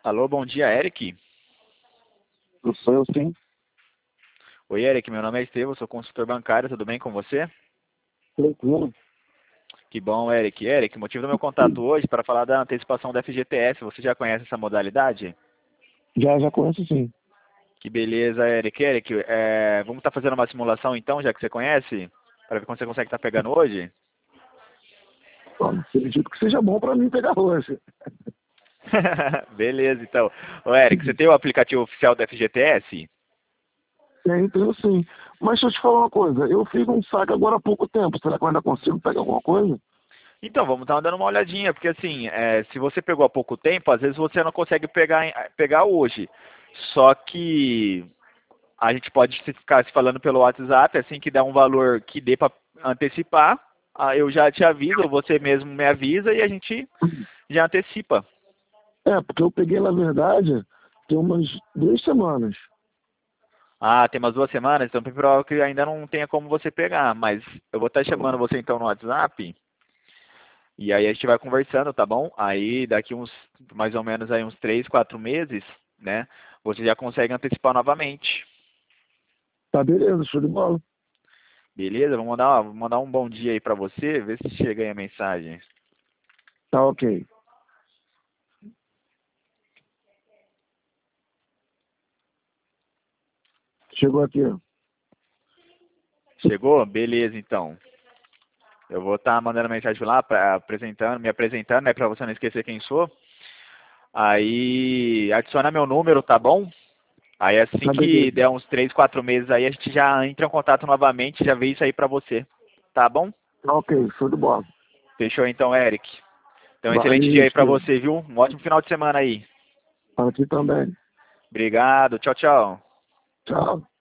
Alô, bom dia, Eric. Eu sou eu sim. Oi, Eric, meu nome é Estevão, sou consultor bancário, tudo bem com você? Tranquilo. Que bom, Eric. Eric, o motivo do meu contato hoje é para falar da antecipação da FGTS. Você já conhece essa modalidade? Já conheço sim. Que beleza, Eric. Eric, vamos estar fazendo uma simulação então, já que você conhece, para ver quando você consegue estar pegando hoje? Ó, acredito que seja bom para mim pegar hoje. Beleza, então. Ô, Eric, você tem o aplicativo oficial da FGTS? Tenho sim. Mas deixa eu te falar uma coisa. Eu fiz um saque agora há pouco tempo. Será que eu ainda consigo pegar alguma coisa? Então, vamos estar dando uma olhadinha, porque assim, se você pegou há pouco tempo, às vezes você não consegue pegar hoje. Só que a gente pode ficar se falando pelo WhatsApp, assim que der um valor que dê para antecipar, eu já te aviso, ou você mesmo me avisa e a gente já antecipa. É, porque eu peguei, na verdade, tem umas 2 semanas. Ah, tem umas 2 semanas, então é provável que ainda não tenha como você pegar, mas eu vou estar chamando você então no WhatsApp e aí a gente vai conversando, tá bom? Aí daqui uns, mais ou menos aí uns 3, 4 meses, né, você já consegue antecipar novamente. Tá, beleza, show de bola. Beleza? Vou mandar um bom dia aí pra você, ver se chega aí a mensagem. Tá, ok. Chegou aqui, ó. Chegou? Beleza, então. Eu vou estar mandando mensagem lá, me apresentando, né, para você não esquecer quem sou. Aí adiciona meu número, tá bom? Aí assim Tá, que beleza. der uns 3, 4 meses aí, a gente já entra em contato novamente, já vê isso aí pra você. Tá bom? Tá, ok, show de bola. Fechou então, Eric. Então, um excelente dia Valeu, aí pra Estevam. você, viu? Um ótimo final de semana aí. Para aqui também. Obrigado. Tchau, tchau. Tchau.